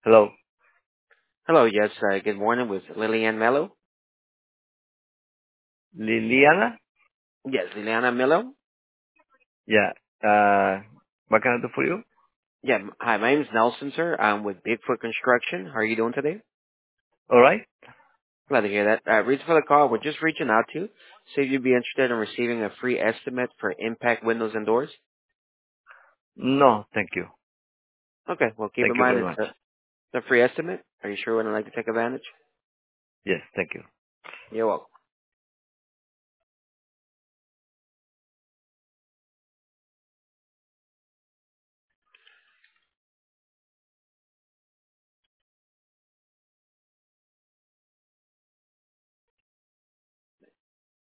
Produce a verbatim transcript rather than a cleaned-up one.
Hello, Hello, yes, uh, good morning with Lillian Mello. Liliana? Yes, Liliana Mello. Yeah. Uh, what can I do for you? Yeah, m- hi, my name is Nelson, sir. I'm with Bigfoot Construction. How are you doing today? All right. Glad to hear that. Uh, reason for the call, we're just reaching out to you. See if you'd be interested in receiving a free estimate for impact windows and doors. No, thank you. Okay, well, keep Thank in you mind very it's much. a, it's a free estimate. Are you sure we would like to take advantage? Yes, thank you. You're welcome.